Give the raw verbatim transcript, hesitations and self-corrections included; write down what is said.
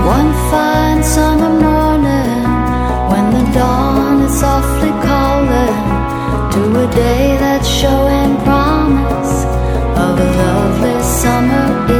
One fine summer morning, when the dawn is softly calling to a day that's showing promise of a lovely summer